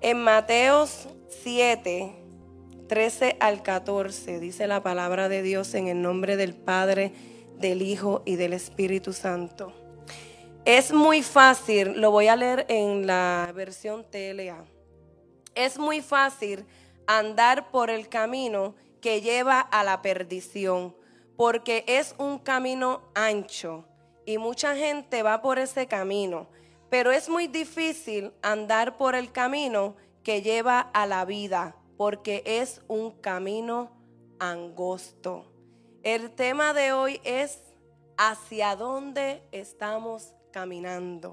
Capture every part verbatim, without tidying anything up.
En Mateos siete, trece al catorce, dice la palabra de Dios en el nombre del Padre, del Hijo y del Espíritu Santo. Es muy fácil, lo voy a leer en la versión T L A. Es muy fácil andar por el camino que lleva a la perdición, porque es un camino ancho y mucha gente va por ese camino, pero es muy difícil andar por el camino que lleva a la vida, porque es un camino angosto. El tema de hoy es ¿hacia dónde estamos caminando?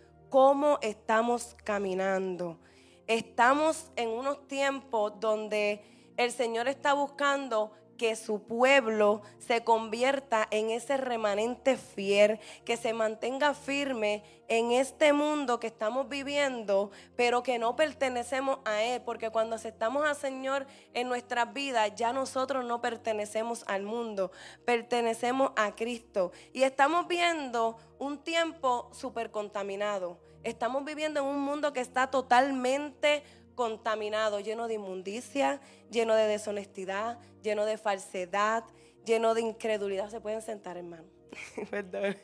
¿Cómo estamos caminando? Estamos en unos tiempos donde el Señor está buscando que su pueblo se convierta en ese remanente fiel, que se mantenga firme en este mundo que estamos viviendo, pero que no pertenecemos a Él, porque cuando aceptamos al Señor en nuestras vidas, ya nosotros no pertenecemos al mundo, pertenecemos a Cristo. Y estamos viendo un tiempo súper contaminado. Estamos viviendo en un mundo que está totalmente contaminado, lleno de inmundicia, lleno de deshonestidad, lleno de falsedad, lleno de incredulidad. Se pueden sentar, hermano. Perdón.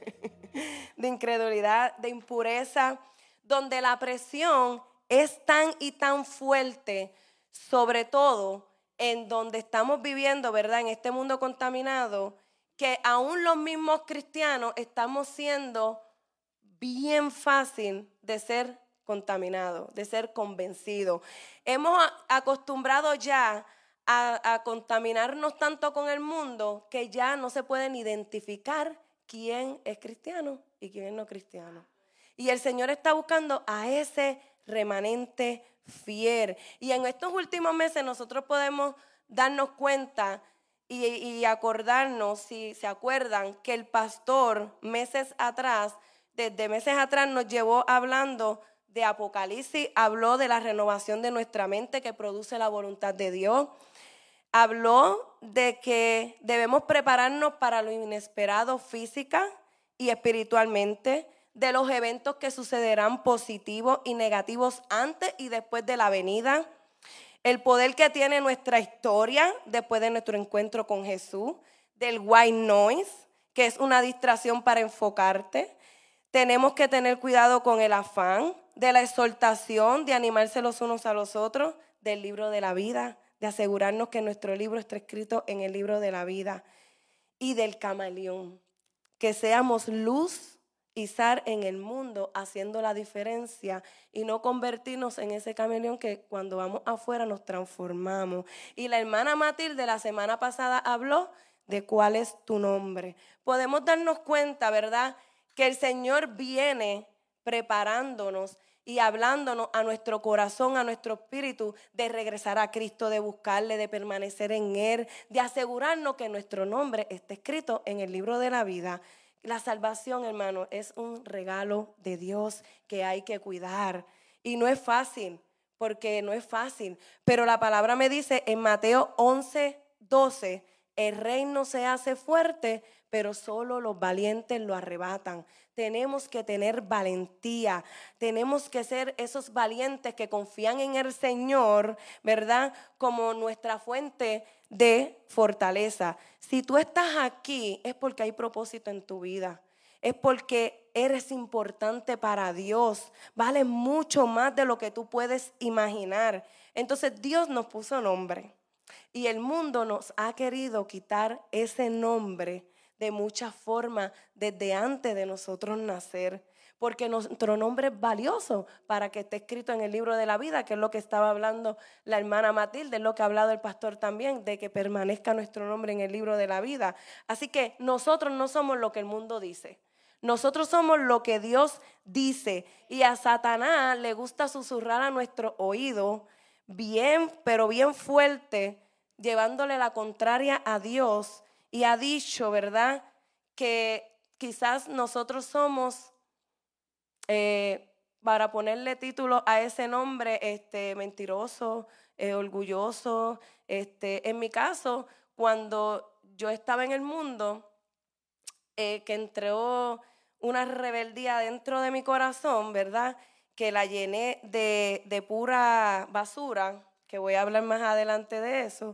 De incredulidad, de impureza, donde la presión es tan y tan fuerte, sobre todo en donde estamos viviendo, ¿verdad? En este mundo contaminado, que aún los mismos cristianos estamos siendo bien fácil de ser contaminado, de ser convencido. Hemos acostumbrado ya a, a contaminarnos tanto con el mundo que ya no se pueden identificar quién es cristiano y quién es no cristiano. Y el Señor está buscando a ese remanente fiel. Y en estos últimos meses nosotros podemos darnos cuenta y, y acordarnos, si se acuerdan, que el pastor meses atrás, desde meses atrás nos llevó hablando de Apocalipsis, habló de la renovación de nuestra mente que produce la voluntad de Dios. Habló de que debemos prepararnos para lo inesperado física y espiritualmente, de los eventos que sucederán positivos y negativos antes y después de la venida, el poder que tiene nuestra historia después de nuestro encuentro con Jesús, del white noise, que es una distracción para enfocarte. Tenemos que tener cuidado con el afán, de la exhortación, de animarse los unos a los otros, del libro de la vida, de asegurarnos que nuestro libro está escrito en el libro de la vida, y del camaleón, que seamos luz y sal en el mundo, haciendo la diferencia y no convertirnos en ese camaleón que cuando vamos afuera nos transformamos. Y la hermana Matilde la semana pasada habló de cuál es tu nombre. Podemos darnos cuenta, ¿verdad?, que el Señor viene preparándonos y hablándonos a nuestro corazón, a nuestro espíritu, de regresar a Cristo, de buscarle, de permanecer en Él, de asegurarnos que nuestro nombre esté escrito en el libro de la vida. La salvación, hermano, es un regalo de Dios que hay que cuidar. Y no es fácil, porque no es fácil. Pero la palabra me dice en Mateo once, doce, el reino se hace fuerte, pero solo los valientes lo arrebatan. Tenemos que tener valentía, tenemos que ser esos valientes que confían en el Señor, ¿verdad?, como nuestra fuente de fortaleza. Si tú estás aquí es porque hay propósito en tu vida, es porque eres importante para Dios, vale mucho más de lo que tú puedes imaginar. Entonces Dios nos puso nombre y el mundo nos ha querido quitar ese nombre de muchas formas desde antes de nosotros nacer, porque nuestro nombre es valioso para que esté escrito en el libro de la vida, que es lo que estaba hablando la hermana Matilde, es lo que ha hablado el pastor también, de que permanezca nuestro nombre en el libro de la vida. Así que nosotros no somos lo que el mundo dice, nosotros somos lo que Dios dice, y a Satanás le gusta susurrar a nuestro oído bien, pero bien fuerte, llevándole la contraria a Dios. Y ha dicho, ¿verdad?, que quizás nosotros somos, eh, para ponerle título a ese nombre, este, mentiroso, eh, orgulloso. Este, en mi caso, cuando yo estaba en el mundo, eh, que entró una rebeldía dentro de mi corazón, ¿verdad?, que la llené de, de pura basura, que voy a hablar más adelante de eso,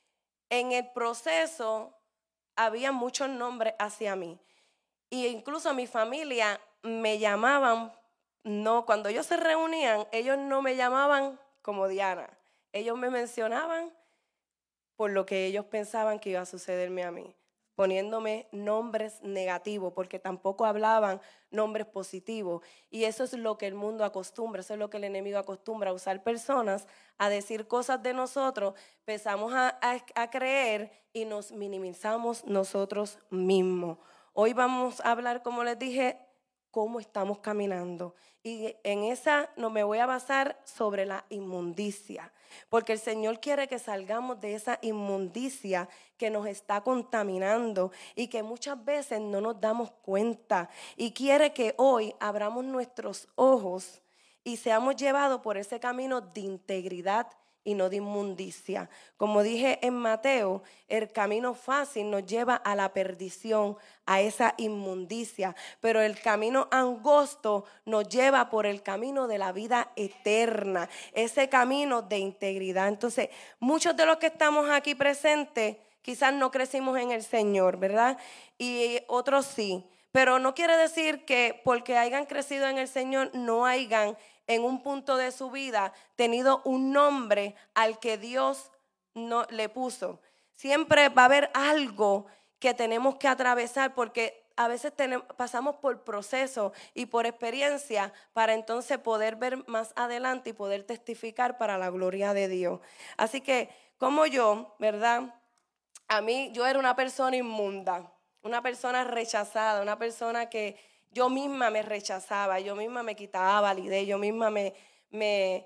en el proceso había muchos nombres hacia mí. E incluso mi familia me llamaban, no, cuando ellos se reunían, ellos no me llamaban como Diana. Ellos me mencionaban por lo que ellos pensaban que iba a sucederme a mí, poniéndome nombres negativos, porque tampoco hablaban nombres positivos. Y eso es lo que el mundo acostumbra, eso es lo que el enemigo acostumbra, a usar personas, a decir cosas de nosotros, empezamos a, a, a creer y nos minimizamos nosotros mismos. Hoy vamos a hablar, como les dije, cómo estamos caminando. Y en esa no me voy a basar sobre la inmundicia, porque el Señor quiere que salgamos de esa inmundicia que nos está contaminando y que muchas veces no nos damos cuenta. Y quiere que hoy abramos nuestros ojos y seamos llevados por ese camino de integridad y no de inmundicia. Como dije en Mateo, el camino fácil nos lleva a la perdición, a esa inmundicia, pero el camino angosto nos lleva por el camino de la vida eterna, ese camino de integridad. Entonces, muchos de los que estamos aquí presentes quizás no crecimos en el Señor, ¿verdad? Y otros sí, pero no quiere decir que porque hayan crecido en el Señor no hayan en un punto de su vida tenido un nombre al que Dios no le puso. Siempre va a haber algo que tenemos que atravesar, porque a veces tenemos, pasamos por procesos y por experiencia para entonces poder ver más adelante y poder testificar para la gloria de Dios. Así que como yo, ¿verdad? A mí, yo era una persona inmunda, una persona rechazada, una persona que yo misma me rechazaba, yo misma me quitaba validez, yo misma me, me,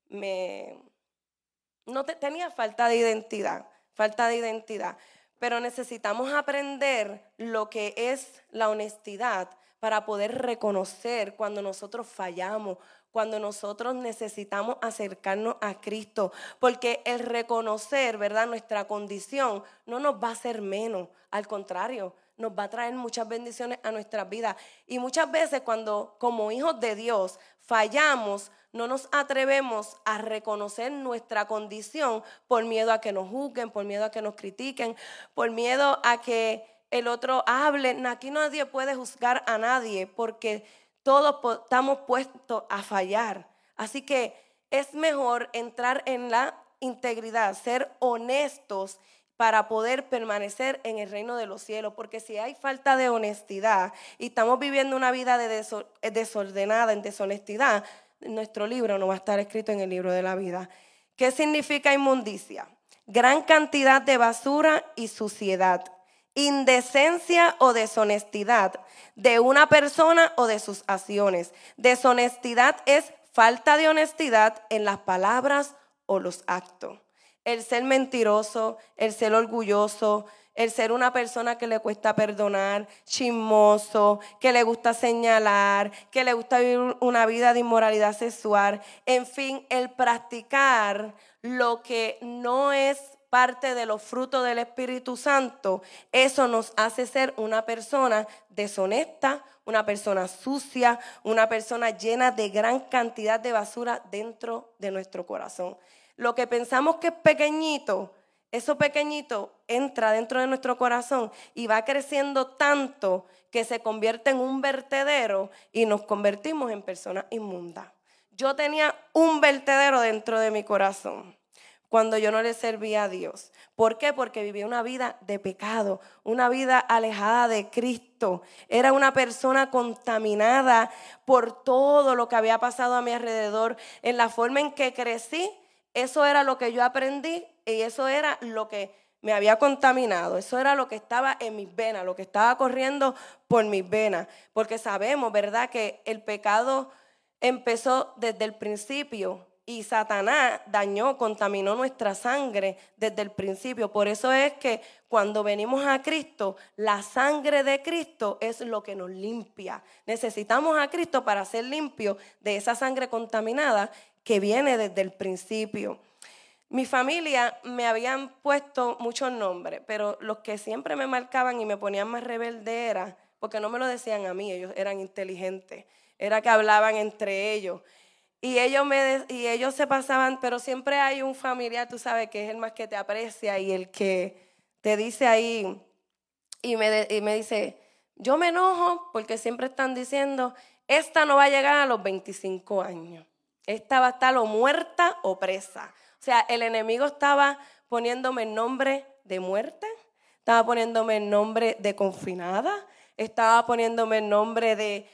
me no te, tenía falta de identidad, falta de identidad. Pero necesitamos aprender lo que es la honestidad para poder reconocer cuando nosotros fallamos, cuando nosotros necesitamos acercarnos a Cristo, porque el reconocer, ¿verdad?, nuestra condición no nos va a hacer menos, al contrario, nos va a traer muchas bendiciones a nuestras vidas. Y muchas veces cuando como hijos de Dios fallamos, no nos atrevemos a reconocer nuestra condición por miedo a que nos juzguen, por miedo a que nos critiquen, por miedo a que el otro hable. Aquí nadie puede juzgar a nadie porque todos estamos puestos a fallar. Así que es mejor entrar en la integridad, ser honestos para poder permanecer en el reino de los cielos, porque si hay falta de honestidad y estamos viviendo una vida de desordenada, en deshonestidad, nuestro libro no va a estar escrito en el libro de la vida. ¿Qué significa inmundicia? Gran cantidad de basura y suciedad, indecencia o deshonestidad de una persona o de sus acciones. Deshonestidad es falta de honestidad en las palabras o los actos. El ser mentiroso, el ser orgulloso, el ser una persona que le cuesta perdonar, chismoso, que le gusta señalar, que le gusta vivir una vida de inmoralidad sexual. En fin, el practicar lo que no es parte de los frutos del Espíritu Santo, eso nos hace ser una persona deshonesta, una persona sucia, una persona llena de gran cantidad de basura dentro de nuestro corazón. Lo que pensamos que es pequeñito, eso pequeñito entra dentro de nuestro corazón y va creciendo tanto que se convierte en un vertedero y nos convertimos en personas inmundas. Yo tenía un vertedero dentro de mi corazón cuando yo no le servía a Dios. ¿Por qué? Porque vivía una vida de pecado, una vida alejada de Cristo. Era una persona contaminada por todo lo que había pasado a mi alrededor. En la forma en que crecí, eso era lo que yo aprendí y eso era lo que me había contaminado. Eso era lo que estaba en mis venas, lo que estaba corriendo por mis venas. Porque sabemos, ¿verdad?, que el pecado empezó desde el principio y Satanás dañó, contaminó nuestra sangre desde el principio. Por eso es que cuando venimos a Cristo, la sangre de Cristo es lo que nos limpia. Necesitamos a Cristo para ser limpios de esa sangre contaminada que viene desde el principio. Mi familia me habían puesto muchos nombres, pero los que siempre me marcaban y me ponían más rebelde era, porque no me lo decían a mí, ellos eran inteligentes, era que hablaban entre ellos. Y ellos, me, y ellos se pasaban, pero siempre hay un familiar, tú sabes, que es el más que te aprecia y el que te dice ahí, y me, de, y me dice, yo me enojo porque siempre están diciendo, esta no va a llegar a los veinticinco años. Esta va a estar o muerta o presa. O sea, el enemigo estaba poniéndome el nombre de muerte, estaba poniéndome el nombre de confinada, estaba poniéndome el nombre de...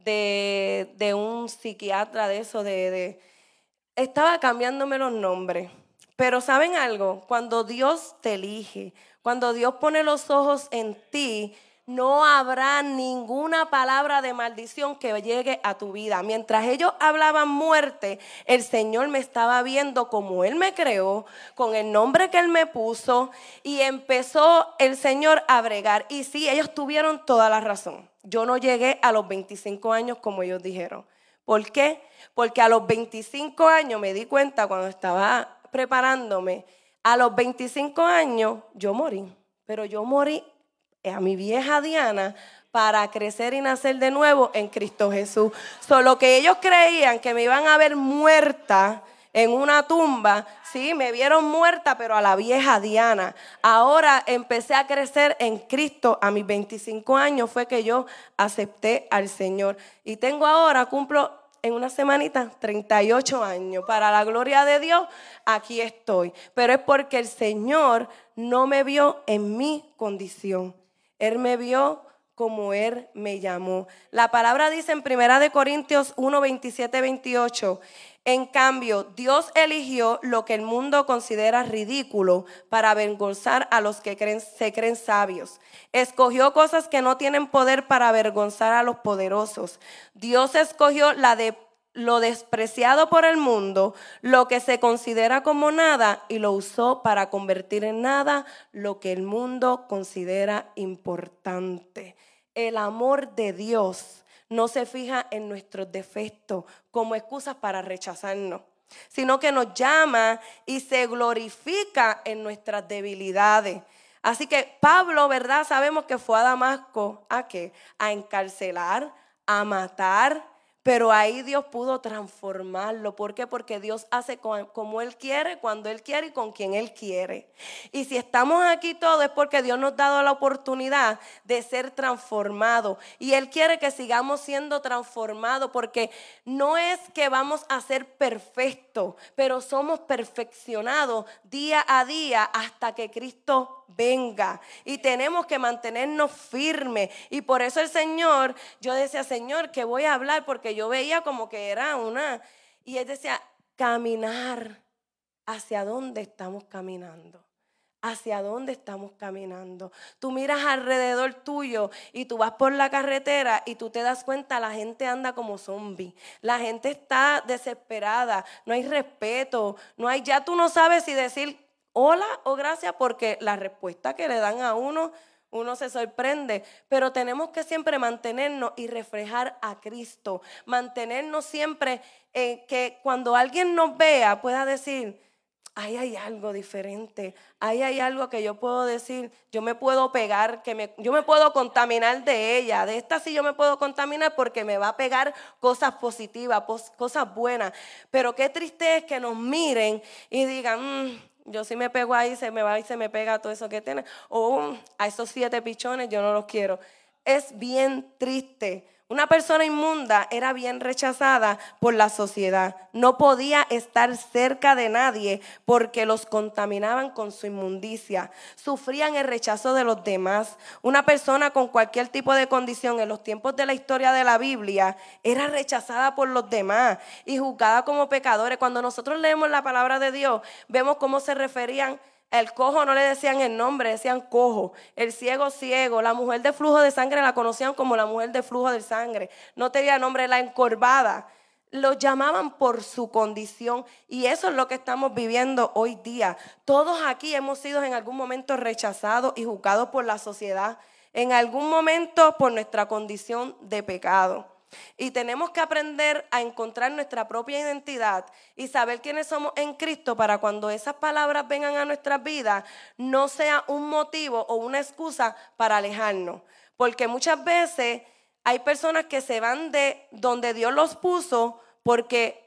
De, de un psiquiatra de eso, de, de, estaba cambiándome los nombres. Pero ¿saben algo? Cuando Dios te elige, cuando Dios pone los ojos en ti, no habrá ninguna palabra de maldición que llegue a tu vida. Mientras ellos hablaban muerte, el Señor me estaba viendo como Él me creó, con el nombre que Él me puso, y empezó el Señor a bregar. Y sí, ellos tuvieron toda la razón. Yo no llegué a los veinticinco años como ellos dijeron. ¿Por qué? Porque a los veinticinco años me di cuenta cuando estaba preparándome, a los veinticinco años yo morí, pero yo morí a mi vieja Diana para crecer y nacer de nuevo en Cristo Jesús. Solo que ellos creían que me iban a ver muerta en una tumba, sí, me vieron muerta, pero a la vieja Diana. Ahora empecé a crecer en Cristo. A mis veinticinco años fue que yo acepté al Señor. Y tengo ahora, cumplo en una semanita, treinta y ocho años. Para la gloria de Dios, aquí estoy. Pero es porque el Señor no me vio en mi condición. Él me vio como Él me llamó. La palabra dice en Primera de Corintios uno, veintisiete, veintiocho, en cambio, Dios eligió lo que el mundo considera ridículo para avergonzar a los que creen, se creen sabios. Escogió cosas que no tienen poder para avergonzar a los poderosos. Dios escogió la de lo despreciado por el mundo, lo que se considera como nada, y lo usó para convertir en nada lo que el mundo considera importante. El amor de Dios no se fija en nuestros defectos como excusas para rechazarnos, sino que nos llama y se glorifica en nuestras debilidades. Así que Pablo, ¿verdad? Sabemos que fue a Damasco, ¿a qué? A encarcelar, a matar. Pero ahí Dios pudo transformarlo. ¿Por qué? Porque Dios hace como Él quiere, cuando Él quiere y con quien Él quiere. Y si estamos aquí todos es porque Dios nos ha dado la oportunidad de ser transformados. Y Él quiere que sigamos siendo transformados, porque no es que vamos a ser perfectos, pero somos perfeccionados día a día hasta que Cristo venga. Y tenemos que mantenernos firmes. Y por eso el Señor, yo decía, Señor, que voy a hablar, porque yo veía como que era una, y Él decía, caminar. ¿Hacia dónde estamos caminando? ¿Hacia dónde estamos caminando? Tú miras alrededor tuyo y tú vas por la carretera y tú te das cuenta, la gente anda como zombie. La gente está desesperada, no hay respeto, no hay, ya tú no sabes si decir hola o gracias, porque la respuesta que le dan a uno, uno se sorprende. Pero tenemos que siempre mantenernos y reflejar a Cristo. Mantenernos siempre en que cuando alguien nos vea pueda decir, ahí hay algo diferente, ahí hay algo que yo puedo decir, yo me puedo pegar, que me, yo me puedo contaminar de ella, de esta sí yo me puedo contaminar porque me va a pegar cosas positivas, cosas buenas. Pero qué triste es que nos miren y digan, mmm, yo sí me pego ahí, se me va y se me pega todo eso que tiene. O um, a esos siete pichones yo no los quiero. Es bien triste. Una persona inmunda era bien rechazada por la sociedad. No podía estar cerca de nadie porque los contaminaban con su inmundicia. Sufrían el rechazo de los demás. Una persona con cualquier tipo de condición en los tiempos de la historia de la Biblia era rechazada por los demás y juzgada como pecadores. Cuando nosotros leemos la palabra de Dios, vemos cómo se referían. El cojo no le decían el nombre, decían cojo. El ciego, ciego. La mujer de flujo de sangre la conocían como la mujer de flujo de sangre. No tenía nombre. La encorvada. Lo llamaban por su condición. Y eso es lo que estamos viviendo hoy día. Todos aquí hemos sido en algún momento rechazados y juzgados por la sociedad. En algún momento por nuestra condición de pecado. Y tenemos que aprender a encontrar nuestra propia identidad y saber quiénes somos en Cristo, para cuando esas palabras vengan a nuestras vidas no sea un motivo o una excusa para alejarnos. Porque muchas veces hay personas que se van de donde Dios los puso porque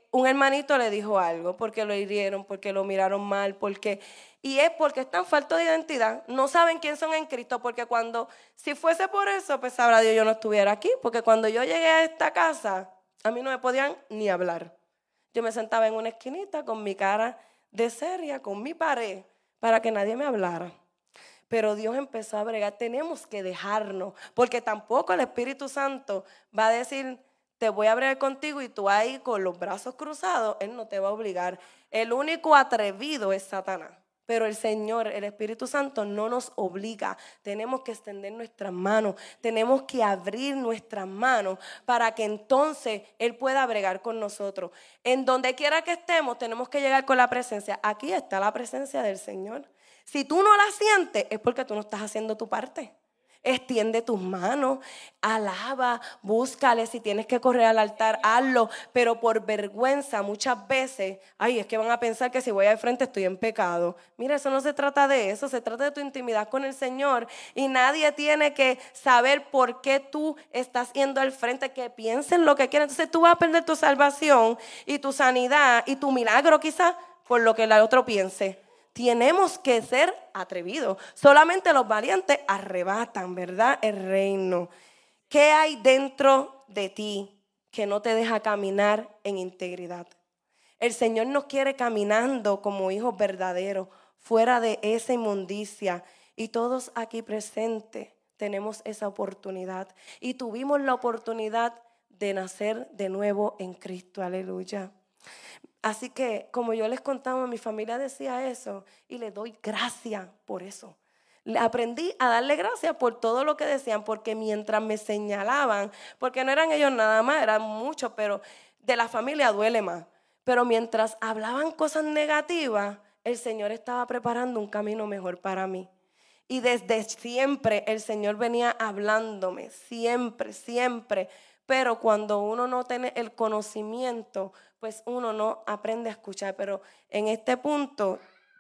un hermanito le dijo algo, porque lo hirieron, porque lo miraron mal, porque... Y es porque están faltos de identidad, no saben quién son en Cristo, porque cuando, si fuese por eso, pues sabrá Dios yo no estuviera aquí, porque cuando yo llegué a esta casa, a mí no me podían ni hablar. Yo me sentaba en una esquinita con mi cara de seria, con mi pared, para que nadie me hablara. Pero Dios empezó a bregar, tenemos que dejarnos, porque tampoco el Espíritu Santo va a decir, te voy a bregar contigo y tú ahí con los brazos cruzados, Él no te va a obligar. El único atrevido es Satanás. Pero el Señor, el Espíritu Santo no nos obliga. Tenemos que extender nuestras manos. Tenemos que abrir nuestras manos para que entonces Él pueda bregar con nosotros. En donde quiera que estemos, tenemos que llegar con la presencia. Aquí está la presencia del Señor. Si tú no la sientes, es porque tú no estás haciendo tu parte. Extiende tus manos, alaba, búscale. Si tienes que correr al altar, hazlo. Pero por vergüenza muchas veces, ay, es que van a pensar que si voy al frente estoy en pecado. Mira, eso no se trata de eso, se trata de tu intimidad con el Señor. Y nadie tiene que saber por qué tú estás yendo al frente, que piensen lo que quieran. Entonces tú vas a perder tu salvación y tu sanidad y tu milagro quizás por lo que el otro piense. Tenemos que ser atrevidos. Solamente los valientes arrebatan, ¿verdad? El reino. ¿Qué hay dentro de ti que no te deja caminar en integridad? El Señor nos quiere caminando como hijos verdaderos, fuera de esa inmundicia. Y todos aquí presentes tenemos esa oportunidad. Y tuvimos la oportunidad de nacer de nuevo en Cristo. Aleluya. Así que, como yo les contaba, mi familia decía eso y le doy gracias por eso. Aprendí a darle gracias por todo lo que decían, porque mientras me señalaban, porque no eran ellos nada más, eran muchos, pero de la familia duele más. Pero mientras hablaban cosas negativas, el Señor estaba preparando un camino mejor para mí. Y desde siempre el Señor venía hablándome, siempre, siempre. Pero cuando uno no tiene el conocimiento, pues uno no aprende a escuchar. Pero en este punto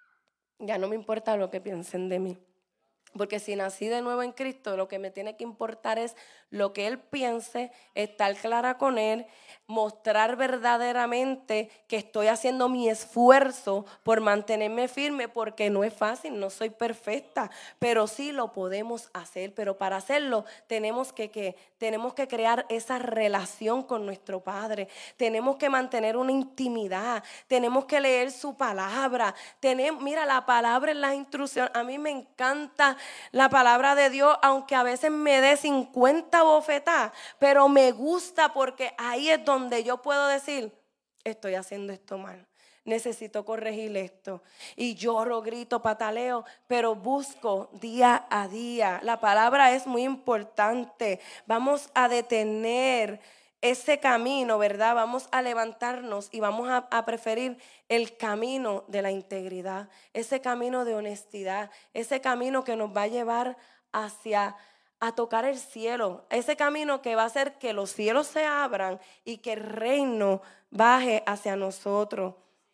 ya no me importa lo que piensen de mí. Porque si nací de nuevo en Cristo, lo que me tiene que importar es lo que Él piense, estar clara con Él, mostrar verdaderamente que estoy haciendo mi esfuerzo por mantenerme firme, porque no es fácil, no soy perfecta, pero sí lo podemos hacer. Pero para hacerlo tenemos que, que, tenemos que crear esa relación con nuestro Padre, tenemos que mantener una intimidad, tenemos que leer su palabra. Tenemos, mira, la palabra es la instrucción. A mí me encanta la palabra de Dios, aunque a veces me dé cincuenta bofetadas, pero me gusta porque ahí es donde yo puedo decir, estoy haciendo esto mal, necesito corregir esto. Y lloro, grito, pataleo, pero busco día a día. La palabra es muy importante. Vamos a detener ese camino, ¿verdad? Vamos a levantarnos y vamos a, a preferir el camino de la integridad, ese camino de honestidad, ese camino que nos va a llevar hacia a tocar el cielo, ese camino que va a hacer que los cielos se abran y que el reino baje hacia nosotros.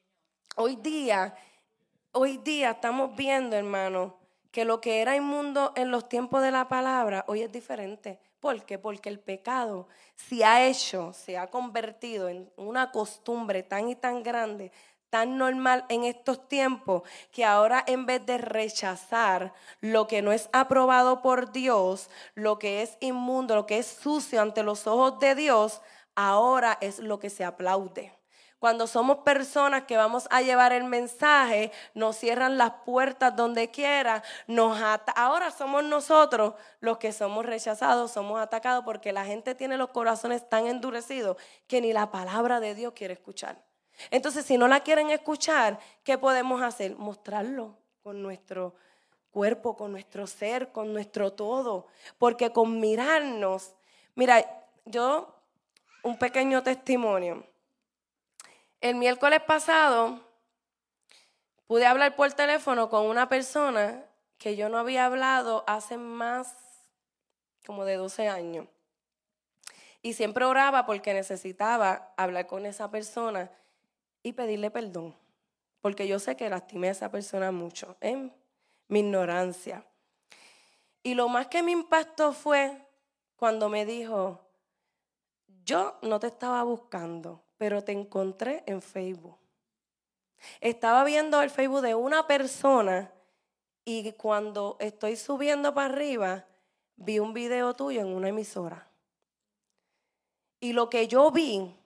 Hoy día, hoy día estamos viendo, hermano, que lo que era inmundo en los tiempos de la palabra, hoy es diferente. ¿Por qué? Porque el pecado se ha hecho, se ha convertido en una costumbre tan y tan grande, tan normal en estos tiempos, que ahora en vez de rechazar lo que no es aprobado por Dios, lo que es inmundo, lo que es sucio ante los ojos de Dios, ahora es lo que se aplaude. Cuando somos personas que vamos a llevar el mensaje, nos cierran las puertas donde quiera, nos ata- ahora somos nosotros los que somos rechazados, somos atacados, porque la gente tiene los corazones tan endurecidos que ni la palabra de Dios quiere escuchar. Entonces, si no la quieren escuchar, ¿qué podemos hacer? Mostrarlo con nuestro cuerpo, con nuestro ser, con nuestro todo. Porque con mirarnos, mira, yo, un pequeño testimonio. El miércoles pasado pude hablar por teléfono con una persona que yo no había hablado hace más como de doce años. Y siempre oraba porque necesitaba hablar con esa persona y pedirle perdón. Porque yo sé que lastimé a esa persona mucho en mi ignorancia. Y lo más que me impactó fue cuando me dijo, yo no te estaba buscando, pero te encontré en Facebook. Estaba viendo el Facebook de una persona y cuando estoy subiendo para arriba, vi un video tuyo en una emisora. Y lo que yo vi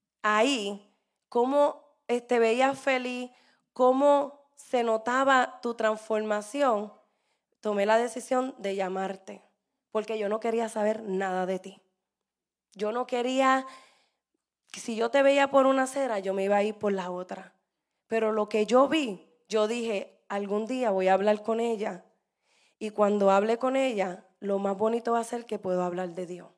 ahí, cómo te veías feliz, cómo se notaba tu transformación, tomé la decisión de llamarte, porque yo no quería saber nada de ti. Yo no quería, si yo te veía por una acera, yo me iba a ir por la otra. Pero lo que yo vi, yo dije, algún día voy a hablar con ella. Y cuando hable con ella, lo más bonito va a ser que puedo hablar de Dios.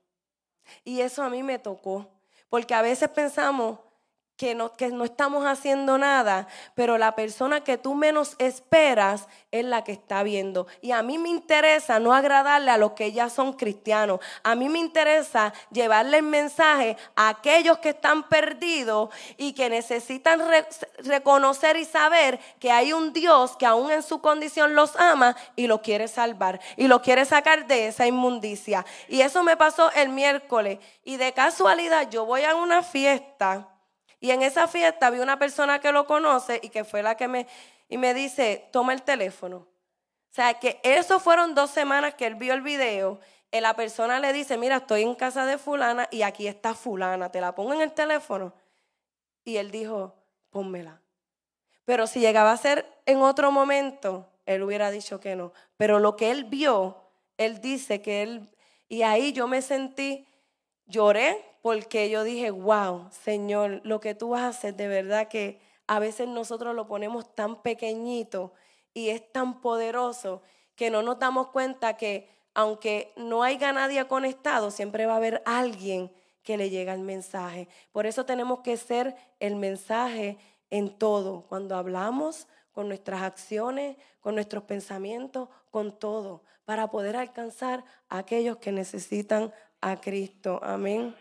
Y eso a mí me tocó, porque a veces pensamos que no, que no estamos haciendo nada, pero la persona que tú menos esperas es la que está viendo. Y a mí me interesa no agradarle a los que ya son cristianos. A mí me interesa llevarle el mensaje a aquellos que están perdidos y que necesitan re- reconocer y saber que hay un Dios que aún en su condición los ama y los quiere salvar y los quiere sacar de esa inmundicia. Y eso me pasó el miércoles. Y de casualidad yo voy a una fiesta. Y en esa fiesta vi una persona que lo conoce y que fue la que me, y me dice, toma el teléfono. O sea, que eso fueron dos semanas que él vio el video. Y la persona le dice, mira, estoy en casa de fulana y aquí está fulana, te la pongo en el teléfono. Y él dijo, pónmela. Pero si llegaba a ser en otro momento, él hubiera dicho que no. Pero lo que él vio, él dice que él, y ahí yo me sentí, lloré. Porque yo dije, wow, Señor, lo que tú haces, de verdad que a veces nosotros lo ponemos tan pequeñito y es tan poderoso que no nos damos cuenta que aunque no haya nadie conectado, siempre va a haber alguien que le llega el mensaje. Por eso tenemos que ser el mensaje en todo, cuando hablamos, con nuestras acciones, con nuestros pensamientos, con todo, para poder alcanzar a aquellos que necesitan a Cristo. Amén.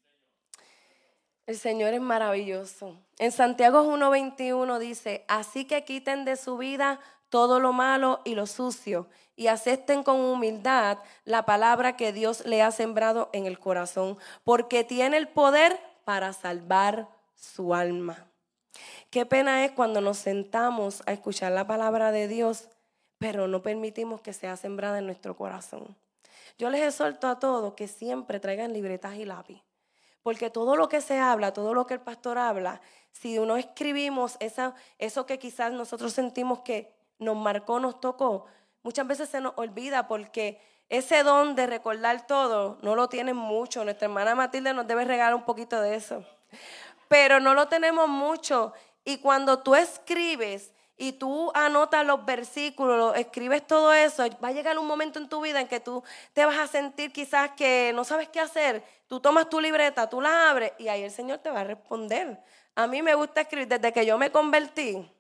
El Señor es maravilloso. En Santiago uno veintiuno dice, así que quiten de su vida todo lo malo y lo sucio y acepten con humildad la palabra que Dios le ha sembrado en el corazón, porque tiene el poder para salvar su alma. Qué pena es cuando nos sentamos a escuchar la palabra de Dios, pero no permitimos que sea sembrada en nuestro corazón. Yo les exhorto a todos que siempre traigan libretas y lápiz. Porque todo lo que se habla, todo lo que el pastor habla, si no escribimos esa, eso que quizás nosotros sentimos que nos marcó, nos tocó, muchas veces se nos olvida porque ese don de recordar todo no lo tienen mucho. Nuestra hermana Matilde nos debe regalar un poquito de eso. Pero no lo tenemos mucho. Y cuando tú escribes y tú anotas los versículos, escribes todo eso, va a llegar un momento en tu vida en que tú te vas a sentir quizás que no sabes qué hacer. Tú tomas tu libreta, tú la abres y ahí el Señor te va a responder. A mí me gusta escribir. Desde que yo me convertí,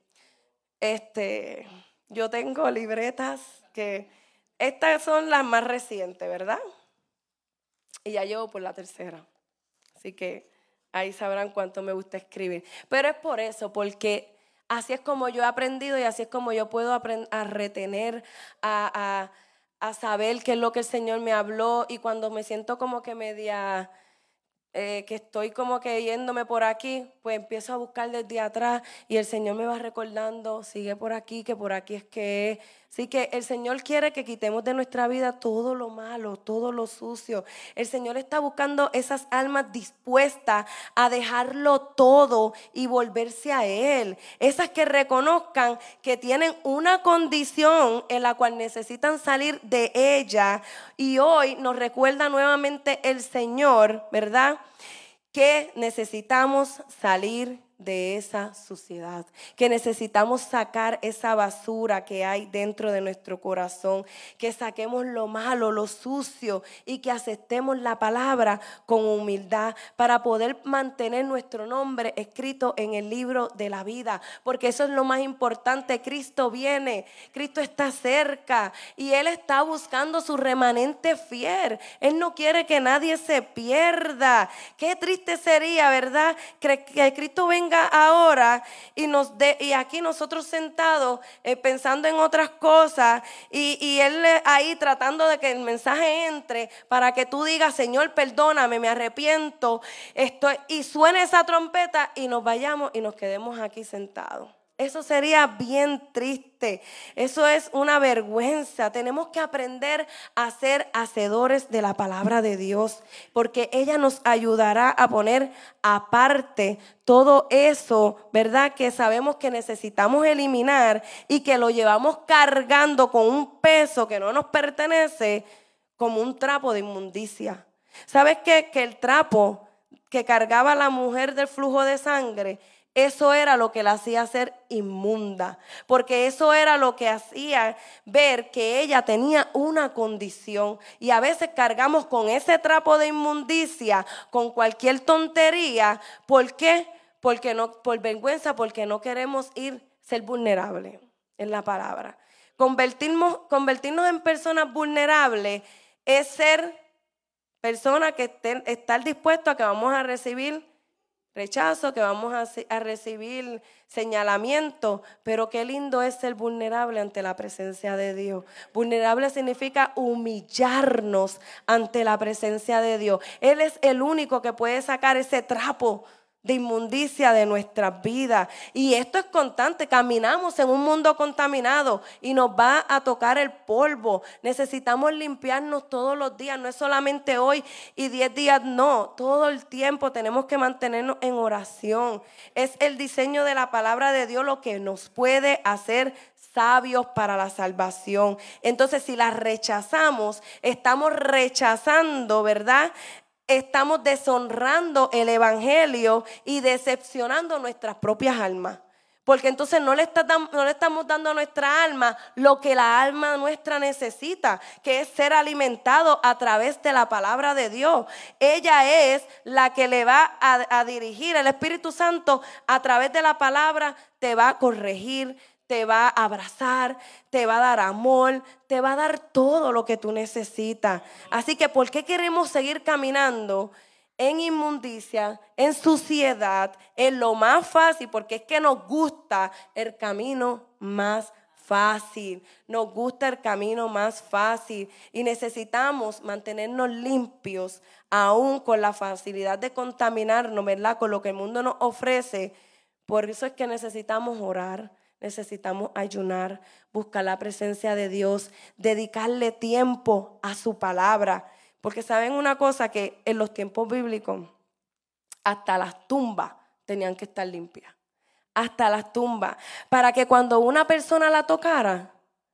este, yo tengo libretas que estas son las más recientes, ¿verdad? Y ya llevo por la tercera. Así que ahí sabrán cuánto me gusta escribir. Pero es por eso, porque así es como yo he aprendido y así es como yo puedo aprend- a retener, a, a, a saber qué es lo que el Señor me habló. Y cuando me siento como que media, eh, que estoy como que yéndome por aquí, pues empiezo a buscar desde atrás y el Señor me va recordando, sigue por aquí, que por aquí es que es. Así que el Señor quiere que quitemos de nuestra vida todo lo malo, todo lo sucio. El Señor está buscando esas almas dispuestas a dejarlo todo y volverse a Él. Esas que reconozcan que tienen una condición en la cual necesitan salir de ella. Y hoy nos recuerda nuevamente el Señor, ¿verdad?, que necesitamos salir de esa suciedad, que necesitamos sacar esa basura que hay dentro de nuestro corazón, que saquemos lo malo, lo sucio y que aceptemos la palabra con humildad para poder mantener nuestro nombre escrito en el libro de la vida, porque eso es lo más importante. Cristo viene, Cristo está cerca y Él está buscando su remanente fiel. Él no quiere que nadie se pierda. Qué triste sería, ¿verdad?, que Cristo venga venga ahora y nos dé, y aquí nosotros sentados eh, pensando en otras cosas y, y Él ahí tratando de que el mensaje entre para que tú digas, Señor, perdóname, me arrepiento, estoy, y suene esa trompeta y nos vayamos y nos quedemos aquí sentados. Eso sería bien triste. Eso es una vergüenza. Tenemos que aprender a ser hacedores de la palabra de Dios, porque ella nos ayudará a poner aparte todo eso, ¿verdad? Que sabemos que necesitamos eliminar y que lo llevamos cargando con un peso que no nos pertenece, como un trapo de inmundicia. ¿Sabes qué? Que el trapo que cargaba la mujer del flujo de sangre, eso era lo que la hacía ser inmunda, porque eso era lo que hacía ver que ella tenía una condición. Y a veces cargamos con ese trapo de inmundicia, con cualquier tontería. ¿Por qué? Porque no, por vergüenza, porque no queremos ir, ser vulnerables en la palabra. Convertirnos, convertirnos en personas vulnerables es ser personas que estén, estar dispuestos a que vamos a recibir rechazo, que vamos a, a recibir señalamiento, pero qué lindo es ser vulnerable ante la presencia de Dios. Vulnerable significa humillarnos ante la presencia de Dios. Él es el único que puede sacar ese trapo de inmundicia de nuestras vidas. Y esto es constante. Caminamos en un mundo contaminado y nos va a tocar el polvo. Necesitamos limpiarnos todos los días. No es solamente hoy y diez días, no. Todo el tiempo tenemos que mantenernos en oración. Es el diseño de la palabra de Dios lo que nos puede hacer sabios para la salvación. Entonces, si la rechazamos, estamos rechazando, ¿verdad? Estamos deshonrando el evangelio y decepcionando nuestras propias almas. Porque entonces no le, está, no le estamos dando a nuestra alma lo que la alma nuestra necesita, que es ser alimentado a través de la palabra de Dios. Ella es la que le va a, a dirigir. El Espíritu Santo a través de la palabra te va a corregir, te va a abrazar, te va a dar amor, te va a dar todo lo que tú necesitas. Así que, ¿por qué queremos seguir caminando en inmundicia, en suciedad, en lo más fácil? Porque es que nos gusta el camino más fácil. Nos gusta el camino más fácil y necesitamos mantenernos limpios, aún con la facilidad de contaminarnos, ¿verdad? Con lo que el mundo nos ofrece. Por eso es que necesitamos orar. Necesitamos ayunar, buscar la presencia de Dios, dedicarle tiempo a su palabra. Porque saben una cosa, que en los tiempos bíblicos hasta las tumbas tenían que estar limpias. Hasta las tumbas. Para que cuando una persona la tocara,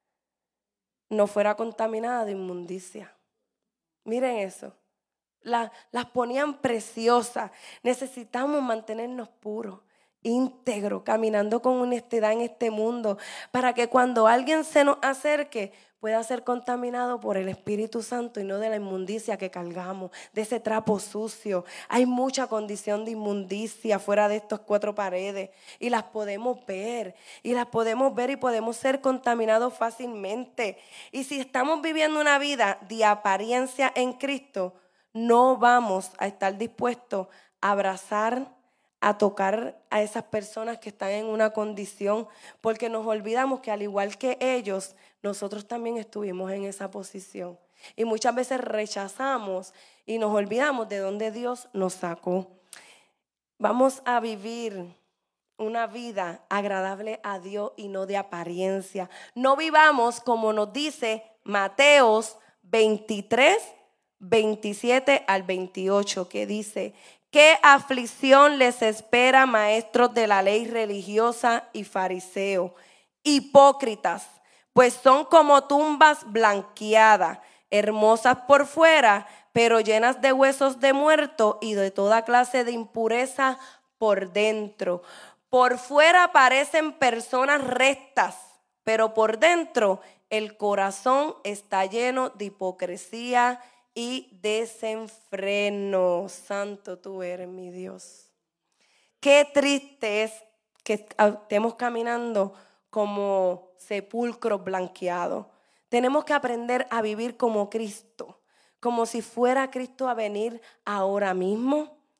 no fuera contaminada de inmundicia. Miren eso. La, las ponían preciosas. Necesitamos mantenernos puros, íntegro, caminando con honestidad en este mundo, para que cuando alguien se nos acerque pueda ser contaminado por el Espíritu Santo y no de la inmundicia que cargamos, de ese trapo sucio. Hay mucha condición de inmundicia fuera de estas cuatro paredes y las podemos ver, y las podemos ver y podemos ser contaminados fácilmente. Y si estamos viviendo una vida de apariencia en Cristo, no vamos a estar dispuestos a abrazar, a tocar a esas personas que están en una condición, porque nos olvidamos que al igual que ellos, nosotros también estuvimos en esa posición. Y muchas veces rechazamos y nos olvidamos de dónde Dios nos sacó. Vamos a vivir una vida agradable a Dios y no de apariencia. No vivamos como nos dice Mateos veintitrés, veintisiete al veintiocho, que dice: ¿qué aflicción les espera, maestros de la ley religiosa y fariseos, hipócritas? Pues son como tumbas blanqueadas, hermosas por fuera, pero llenas de huesos de muerto y de toda clase de impureza por dentro. Por fuera parecen personas rectas, pero por dentro el corazón está lleno de hipocresía y desenfreno. Santo tú eres, mi Dios. Qué triste es que estemos caminando como sepulcros blanqueados. Tenemos que aprender a vivir como Cristo, como si fuera Cristo a venir ahora mismo.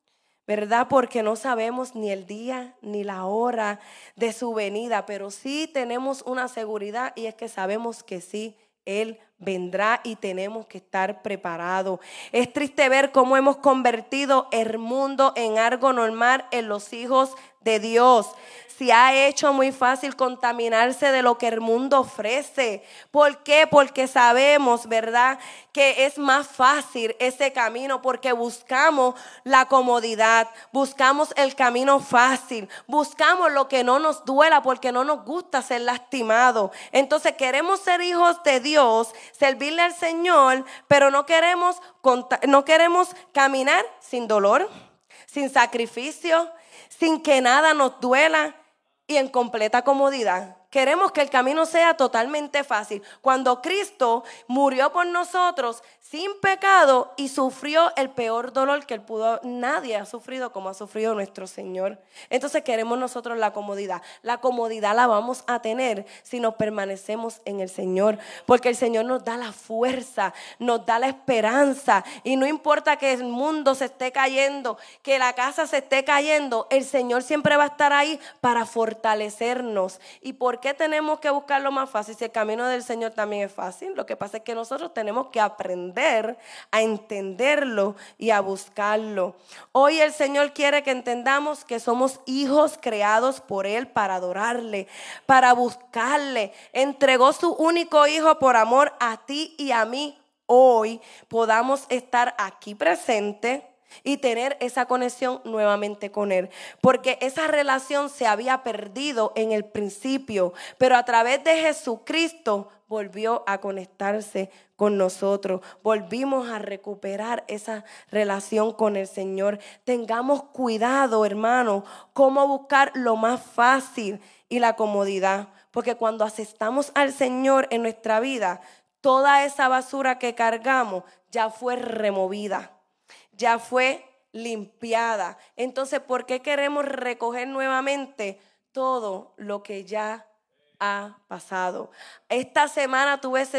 ¿verdad? Porque no sabemos ni el día ni la hora de su venida, pero sí tenemos una seguridad y es que sabemos que sí, Él vendrá y tenemos que estar preparados. Es triste ver cómo hemos convertido el mundo en algo normal en los hijos de Dios. Se ha hecho muy fácil contaminarse de lo que el mundo ofrece. ¿Por qué? Porque sabemos, ¿verdad?, que es más fácil ese camino, porque buscamos la comodidad, buscamos el camino fácil, buscamos lo que no nos duela porque no nos gusta ser lastimados. Entonces queremos ser hijos de Dios, servirle al Señor, pero no queremos, no queremos caminar sin dolor, sin sacrificio, sin que nada nos duela y en completa comodidad. Queremos que el camino sea totalmente fácil. Cuando Cristo murió por nosotros sin pecado y sufrió el peor dolor que él pudo, nadie ha sufrido como ha sufrido nuestro Señor. Entonces queremos nosotros la comodidad. La comodidad la vamos a tener si nos permanecemos en el Señor, porque el Señor nos da la fuerza, nos da la esperanza, y no importa que el mundo se esté cayendo, que la casa se esté cayendo, el Señor siempre va a estar ahí para fortalecernos. ¿Y por qué tenemos que buscar lo más fácil si el camino del Señor también es fácil? Lo que pasa es que nosotros tenemos que aprender a entenderlo y a buscarlo. Hoy el Señor quiere que entendamos que somos hijos creados por Él para adorarle, para buscarle. Entregó su único hijo por amor a ti y a mí. Hoy podamos estar aquí presentes y tener esa conexión nuevamente con Él, porque esa relación se había perdido en el principio, pero a través de Jesucristo volvió a conectarse con nosotros. Volvimos a recuperar esa relación con el Señor. Tengamos cuidado, hermano, cómo buscar lo más fácil y la comodidad, porque cuando aceptamos al Señor en nuestra vida, toda esa basura que cargamos ya fue removida, ya fue limpiada. Entonces, ¿por qué queremos recoger nuevamente todo lo que ya ha pasado? Esta semana tuve esa,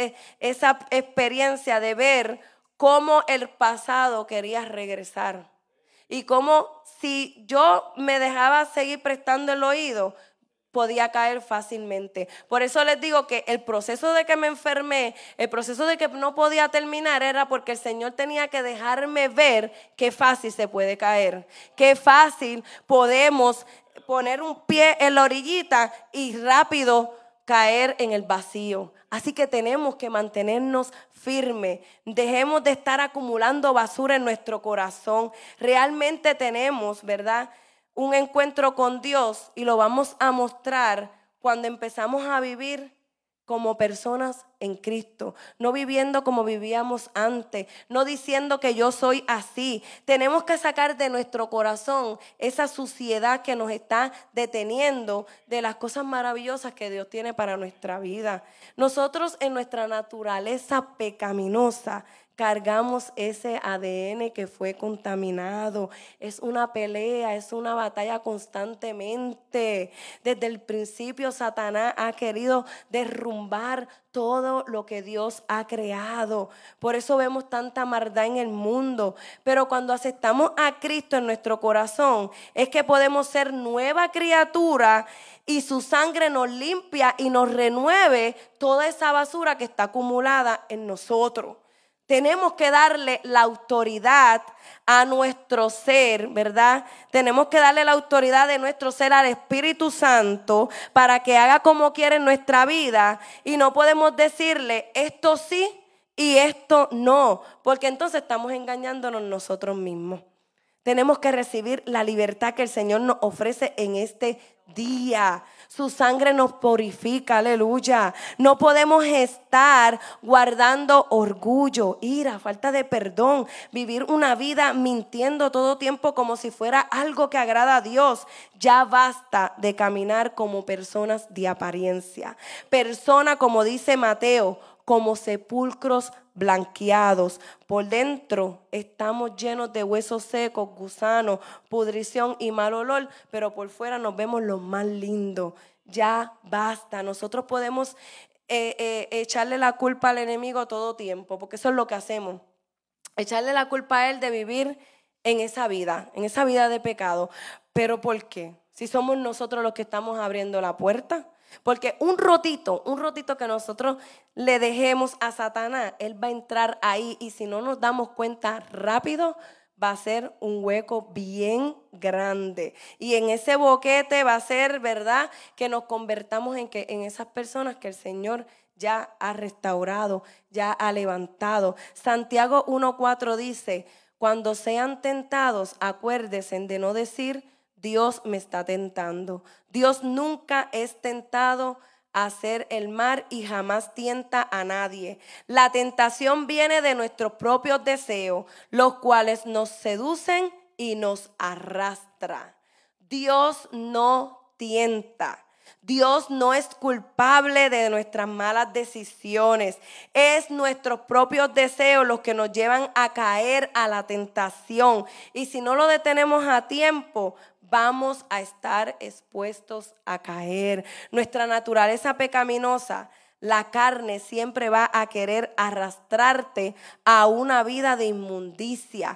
esa experiencia de ver cómo el pasado quería regresar y cómo si yo me dejaba seguir prestando el oído, podía caer fácilmente. Por eso les digo que el proceso de que me enfermé, el proceso de que no podía terminar, era porque el Señor tenía que dejarme ver qué fácil se puede caer, qué fácil podemos poner un pie en la orillita y rápido caer en el vacío. Así que tenemos que mantenernos firmes. Dejemos de estar acumulando basura en nuestro corazón. Realmente tenemos, ¿verdad?, un encuentro con Dios, y lo vamos a mostrar cuando empezamos a vivir como personas en Cristo, no viviendo como vivíamos antes, no diciendo que yo soy así. Tenemos que sacar de nuestro corazón esa suciedad que nos está deteniendo de las cosas maravillosas que Dios tiene para nuestra vida. Nosotros en nuestra naturaleza pecaminosa cargamos ese A D N que fue contaminado. Es una pelea, es una batalla constantemente. Desde el principio Satanás ha querido derrumbar todo lo que Dios ha creado. Por eso vemos tanta maldad en el mundo. Pero cuando aceptamos a Cristo en nuestro corazón, es que podemos ser nueva criatura y su sangre nos limpia y nos renueve toda esa basura que está acumulada en nosotros. Tenemos que darle la autoridad a nuestro ser, ¿verdad? Tenemos que darle la autoridad de nuestro ser al Espíritu Santo para que haga como quiere en nuestra vida, y no podemos decirle esto sí y esto no, porque entonces estamos engañándonos nosotros mismos. Tenemos que recibir la libertad que el Señor nos ofrece en este día. Su sangre nos purifica, aleluya. No podemos estar guardando orgullo, ira, falta de perdón, vivir una vida mintiendo todo tiempo como si fuera algo que agrada a Dios. Ya basta de caminar como personas de apariencia. Persona, como dice Mateo, como sepulcros blanqueados. Por dentro estamos llenos de huesos secos, gusanos, pudrición y mal olor, pero por fuera nos vemos los más lindos. Ya basta. Nosotros podemos eh, eh, echarle la culpa al enemigo todo tiempo, porque eso es lo que hacemos. Echarle la culpa a él de vivir en esa vida, en esa vida de pecado. ¿Pero por qué? Si somos nosotros los que estamos abriendo la puerta. Porque un rotito, un rotito que nosotros le dejemos a Satanás, él va a entrar ahí y si no nos damos cuenta rápido, va a ser un hueco bien grande. Y en ese boquete va a ser, ¿verdad?, que nos convertamos en, que, en esas personas que el Señor ya ha restaurado, ya ha levantado. Santiago uno cuatro dice, cuando sean tentados, acuérdense de no decir, Dios me está tentando. Dios nunca es tentado a hacer el mal y jamás tienta a nadie. La tentación viene de nuestros propios deseos, los cuales nos seducen y nos arrastran. Dios no tienta. Dios no es culpable de nuestras malas decisiones. Es nuestros propios deseos los que nos llevan a caer a la tentación. Y si no lo detenemos a tiempo, vamos a estar expuestos a caer. Nuestra naturaleza pecaminosa, la carne, siempre va a querer arrastrarte a una vida de inmundicia.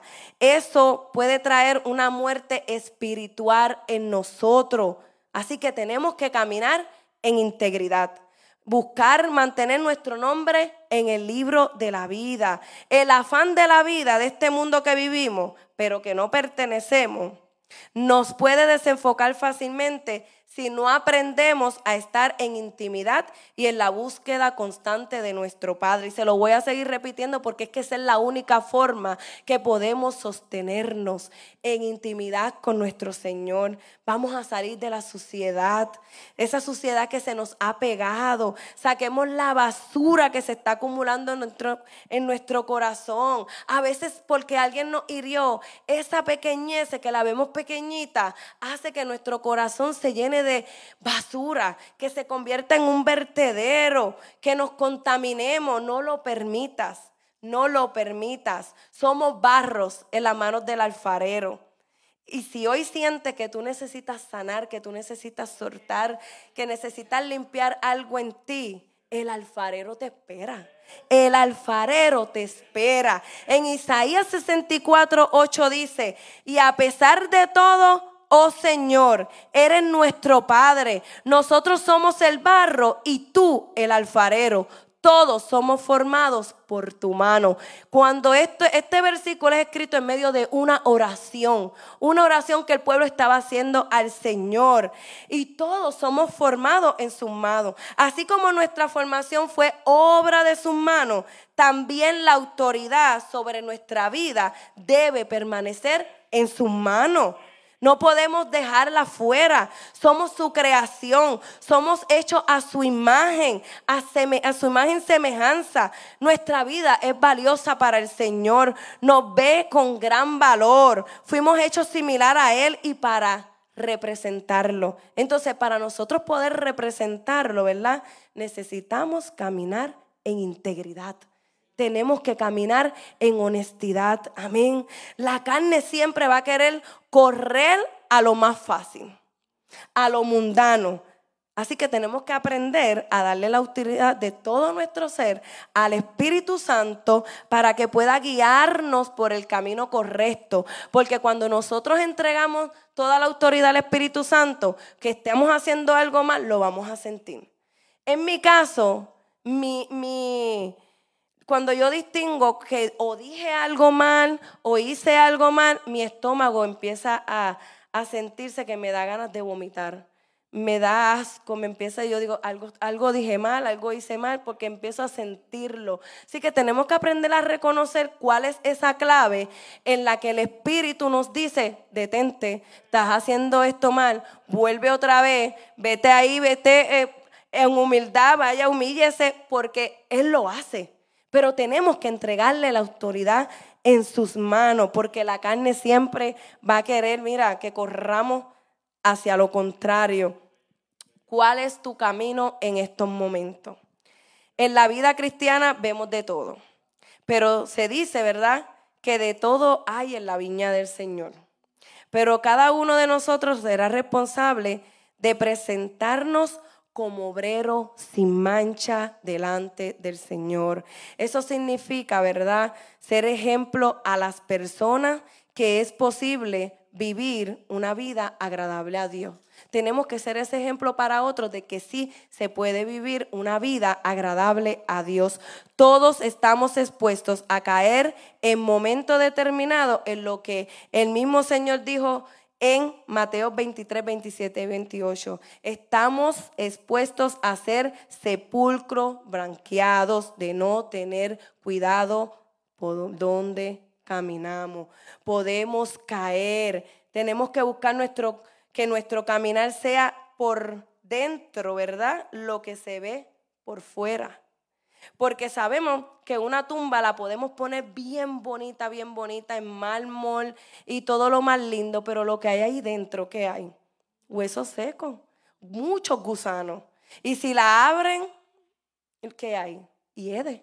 Eso puede traer una muerte espiritual en nosotros. Así que tenemos que caminar en integridad. Buscar mantener nuestro nombre en el libro de la vida. El afán de la vida de este mundo que vivimos, pero que no pertenecemos, nos puede desenfocar fácilmente si no aprendemos a estar en intimidad y en la búsqueda constante de nuestro Padre. Y se lo voy a seguir repitiendo porque es que esa es la única forma que podemos sostenernos en intimidad con nuestro Señor. Vamos a salir de la suciedad, esa suciedad que se nos ha pegado. Saquemos la basura que se está acumulando en nuestro, en nuestro corazón. A veces porque alguien nos hirió, esa pequeñez que la vemos pequeñita hace que nuestro corazón se llene de basura, que se convierta en un vertedero, que nos contaminemos. No lo permitas, no lo permitas. Somos barros en las manos del alfarero. Y si hoy sientes que tú necesitas sanar, que tú necesitas soltar, que necesitas limpiar algo en ti, el alfarero te espera. El alfarero te espera. En Isaías sesenta y cuatro, ocho dice, y a pesar de todo, oh Señor, eres nuestro Padre. Nosotros somos el barro y tú el alfarero. Todos somos formados por tu mano. Cuando esto, este versículo es escrito en medio de una oración, una oración que el pueblo estaba haciendo al Señor. Y todos somos formados en sus manos. Así como nuestra formación fue obra de sus manos, también la autoridad sobre nuestra vida debe permanecer en sus manos. No podemos dejarla fuera. Somos su creación. Somos hechos a su imagen, a, seme, a su imagen semejanza. Nuestra vida es valiosa para el Señor. Nos ve con gran valor. Fuimos hechos similar a Él y para representarlo. Entonces, para nosotros poder representarlo, ¿verdad?, necesitamos caminar en integridad. Tenemos que caminar en honestidad. Amén. La carne siempre va a querer correr a lo más fácil, a lo mundano. Así que tenemos que aprender a darle la autoridad de todo nuestro ser al Espíritu Santo para que pueda guiarnos por el camino correcto. Porque cuando nosotros entregamos toda la autoridad al Espíritu Santo, que estemos haciendo algo mal, lo vamos a sentir. En mi caso, mi... mi Cuando yo distingo que o dije algo mal o hice algo mal, mi estómago empieza a, a sentirse que me da ganas de vomitar. Me da asco, me empieza, yo digo, algo, algo dije mal, algo hice mal, porque empiezo a sentirlo. Así que tenemos que aprender a reconocer cuál es esa clave en la que el Espíritu nos dice, detente, estás haciendo esto mal, vuelve otra vez, vete ahí, vete eh, en humildad, vaya, humíllese, porque Él lo hace. Pero tenemos que entregarle la autoridad en sus manos, porque la carne siempre va a querer, mira, que corramos hacia lo contrario. ¿Cuál es tu camino en estos momentos? En la vida cristiana vemos de todo, pero se dice, ¿verdad?, que de todo hay en la viña del Señor. Pero cada uno de nosotros será responsable de presentarnos como obrero sin mancha delante del Señor. Eso significa, ¿verdad?, ser ejemplo a las personas que es posible vivir una vida agradable a Dios. Tenemos que ser ese ejemplo para otros de que sí se puede vivir una vida agradable a Dios. Todos estamos expuestos a caer en momento determinado en lo que el mismo Señor dijo en Mateo veintitrés, veintisiete y veintiocho. Estamos expuestos a ser sepulcros blanqueados, de no tener cuidado por donde caminamos. Podemos caer. Tenemos que buscar nuestro, que nuestro caminar sea por dentro, ¿verdad? Lo que se ve por fuera. Porque sabemos que una tumba la podemos poner bien bonita, bien bonita, en mármol y todo lo más lindo, pero lo que hay ahí dentro, ¿qué hay? Huesos secos, muchos gusanos. Y si la abren, ¿qué hay? Hiede.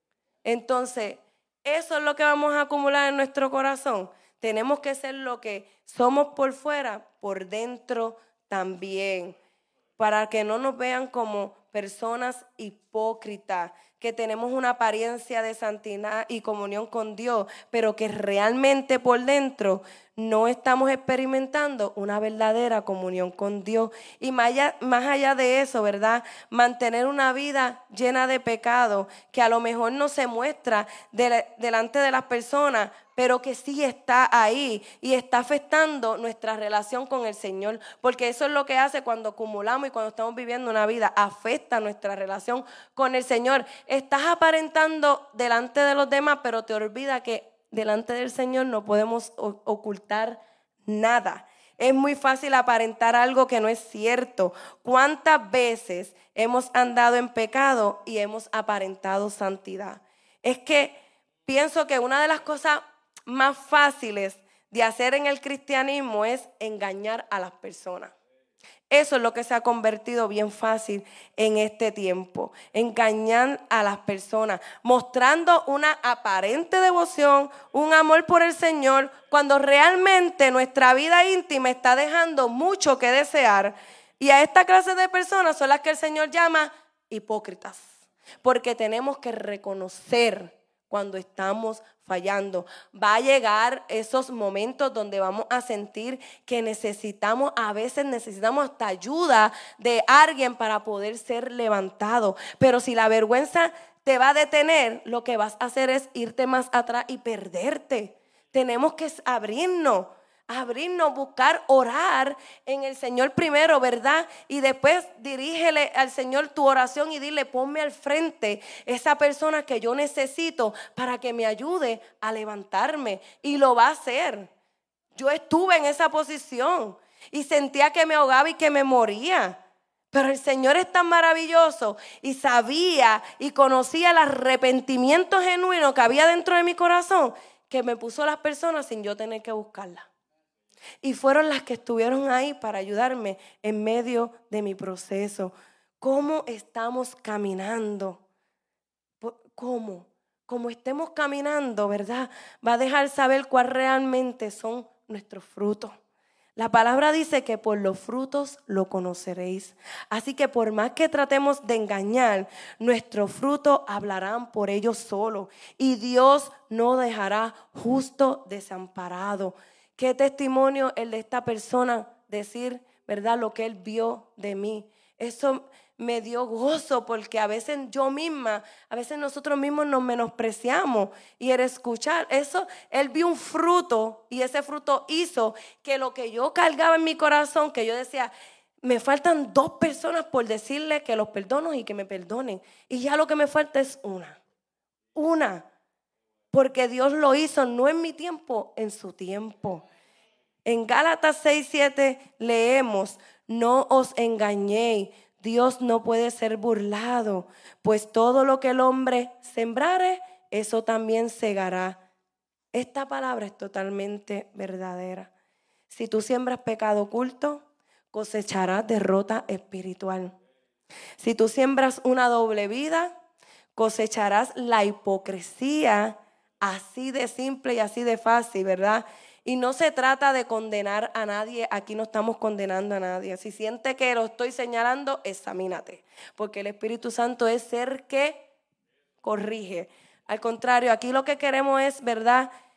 Entonces, eso es lo que vamos a acumular en nuestro corazón. Tenemos que ser lo que somos por fuera, por dentro también, para que no nos vean como personas hipócritas, que tenemos una apariencia de santidad y comunión con Dios, pero que realmente por dentro no estamos experimentando una verdadera comunión con Dios. Y más allá, más allá de eso, ¿verdad? Mantener una vida llena de pecado, que a lo mejor no se muestra de, delante de las personas, pero que sí está ahí y está afectando nuestra relación con el Señor, porque eso es lo que hace cuando acumulamos y cuando estamos viviendo una vida, afecta nuestra relación con el Señor. Estás aparentando delante de los demás, pero te olvida que delante del Señor no podemos ocultar nada. Es muy fácil aparentar algo que no es cierto. ¿Cuántas veces hemos andado en pecado y hemos aparentado santidad? Es que pienso que una de las cosas más fáciles de hacer en el cristianismo es engañar a las personas. Eso es lo que se ha convertido bien fácil en este tiempo. Engañar a las personas, mostrando una aparente devoción, un amor por el Señor, cuando realmente nuestra vida íntima está dejando mucho que desear. Y a esta clase de personas son las que el Señor llama hipócritas, porque tenemos que reconocer cuando estamos fallando. Va a llegar esos momentos donde vamos a sentir que necesitamos, a veces necesitamos hasta ayuda de alguien para poder ser levantado. Pero si la vergüenza te va a detener, lo que vas a hacer es irte más atrás y perderte. Tenemos que abrirnos. Abrirnos, buscar, orar en el Señor primero, ¿verdad? Y después dirígele al Señor tu oración y dile, ponme al frente esa persona que yo necesito para que me ayude a levantarme. Y lo va a hacer. Yo estuve en esa posición y sentía que me ahogaba y que me moría. Pero el Señor es tan maravilloso y sabía y conocía el arrepentimiento genuino que había dentro de mi corazón, que me puso las personas sin yo tener que buscarlas. Y fueron las que estuvieron ahí para ayudarme en medio de mi proceso. ¿Cómo estamos caminando? ¿Cómo? Como estemos caminando, ¿verdad? Va a dejar saber cuál realmente son nuestros frutos. La palabra dice que por los frutos lo conoceréis. Así que por más que tratemos de engañar, nuestros frutos hablarán por ellos solos. Y Dios no dejará justo desamparado. Qué testimonio el de esta persona decir, ¿verdad? Lo que él vio de mí. Eso me dio gozo porque a veces yo misma, a veces nosotros mismos nos menospreciamos. Y el escuchar eso, él vio un fruto y ese fruto hizo que lo que yo cargaba en mi corazón, que yo decía, me faltan dos personas por decirle que los perdono y que me perdonen. Y ya lo que me falta es una. Una. Porque Dios lo hizo no en mi tiempo, en su tiempo. En Gálatas seis, siete leemos, no os engañéis, Dios no puede ser burlado, pues todo lo que el hombre sembrare, eso también segará. Esta palabra es totalmente verdadera. Si tú siembras pecado oculto, cosecharás derrota espiritual. Si tú siembras una doble vida, cosecharás la hipocresía. Así de simple y así de fácil, ¿verdad? Y no se trata de condenar a nadie. Aquí no estamos condenando a nadie. Si sientes que lo estoy señalando, examínate. Porque el Espíritu Santo es ser que corrige. Al contrario, aquí lo que queremos es, ¿verdad?,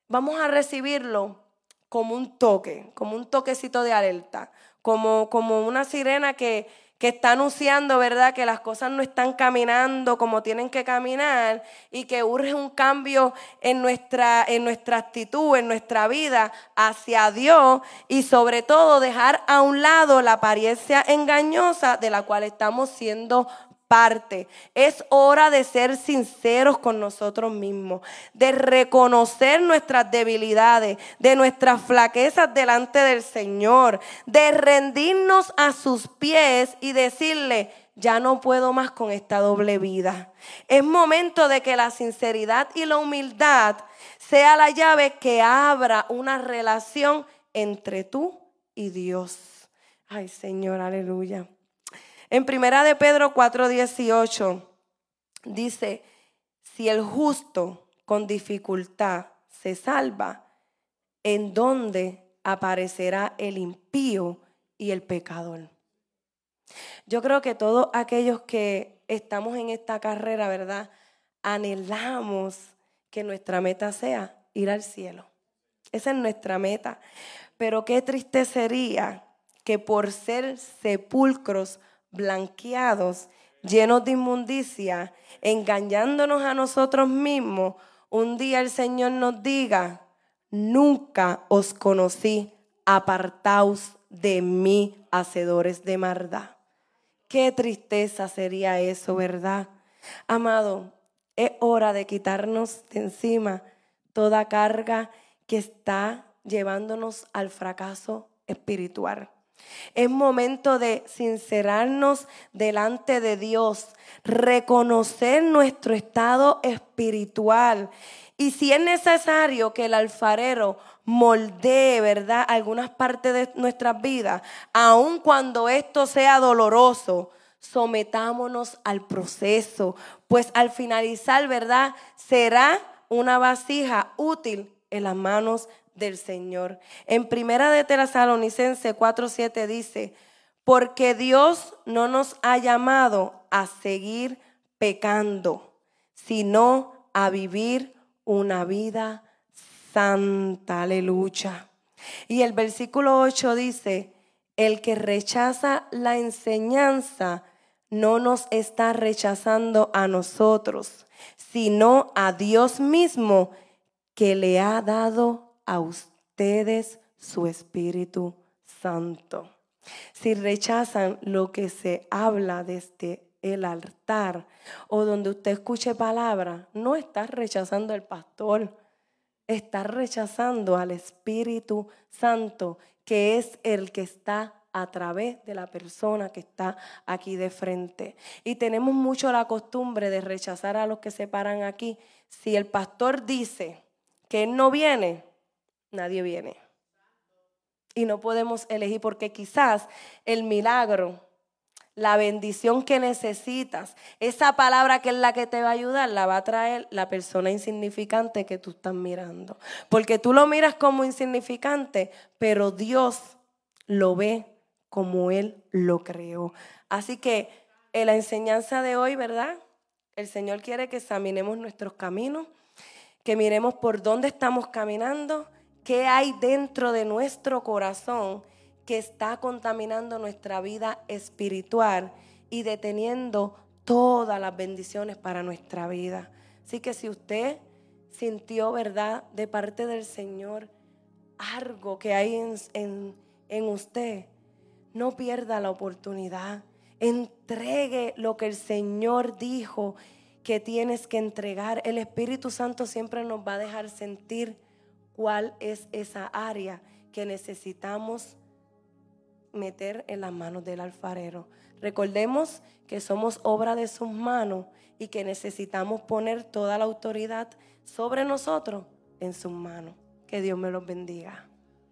vamos a recibirlo como un toque, como un toquecito de alerta, como, como una sirena que, que está anunciando, ¿verdad?, que las cosas no están caminando como tienen que caminar y que urge un cambio en nuestra, en nuestra actitud, en nuestra vida hacia Dios y sobre todo dejar a un lado la apariencia engañosa de la cual estamos siendo parte. Es hora de ser sinceros con nosotros mismos, de reconocer nuestras debilidades, de nuestras flaquezas delante del Señor, de rendirnos a sus pies y decirle: ya no puedo más con esta doble vida. Es momento de que la sinceridad y la humildad sea la llave que abra una relación entre tú y Dios. Ay, Señor, aleluya. En primera de Pedro cuatro dieciocho dice: si el justo con dificultad se salva, ¿en dónde aparecerá el impío y el pecador? Yo creo que todos aquellos que estamos en esta carrera, ¿verdad?, anhelamos que nuestra meta sea ir al cielo. Esa es nuestra meta. Pero qué triste sería que por ser sepulcros blanqueados, llenos de inmundicia, engañándonos a nosotros mismos, un día el Señor nos diga: nunca os conocí, apartaos de mí, hacedores de maldad. Qué tristeza sería eso, ¿verdad? Amado, es hora de quitarnos de encima toda carga que está llevándonos al fracaso espiritual. Es momento de sincerarnos delante de Dios, reconocer nuestro estado espiritual y si es necesario que el alfarero moldee, ¿verdad?, algunas partes de nuestras vidas, aun cuando esto sea doloroso, sometámonos al proceso, pues al finalizar, ¿verdad?, será una vasija útil en las manos del Señor. En primera de Tesalonicenses cuatro siete dice: porque Dios no nos ha llamado a seguir pecando, sino a vivir una vida santa. Aleluya. Y el versículo ocho dice: el que rechaza la enseñanza no nos está rechazando a nosotros, sino a Dios mismo, que le ha dado a ustedes su Espíritu Santo. Si rechazan lo que se habla desde el altar o donde usted escuche palabra, no está rechazando al pastor, está rechazando al Espíritu Santo, que es el que está a través de la persona que está aquí de frente. Y tenemos mucho la costumbre de rechazar a los que se paran aquí. Si el pastor dice que él no viene, nadie viene. Y no podemos elegir, porque quizás el milagro, la bendición que necesitas, esa palabra que es la que te va a ayudar, la va a traer la persona insignificante que tú estás mirando. Porque tú lo miras como insignificante, pero Dios lo ve como Él lo creó. Así que en la enseñanza de hoy, ¿verdad?, el Señor quiere que examinemos nuestros caminos, que miremos por dónde estamos caminando, qué hay dentro de nuestro corazón que está contaminando nuestra vida espiritual y deteniendo todas las bendiciones para nuestra vida. Así que si usted sintió, ¿verdad?, de parte del Señor algo que hay en, en, en usted, no pierda la oportunidad. Entregue lo que el Señor dijo que tienes que entregar. El Espíritu Santo siempre nos va a dejar sentir cuál es esa área que necesitamos meter en las manos del alfarero. Recordemos que somos obra de sus manos y que necesitamos poner toda la autoridad sobre nosotros en sus manos. Que Dios me los bendiga.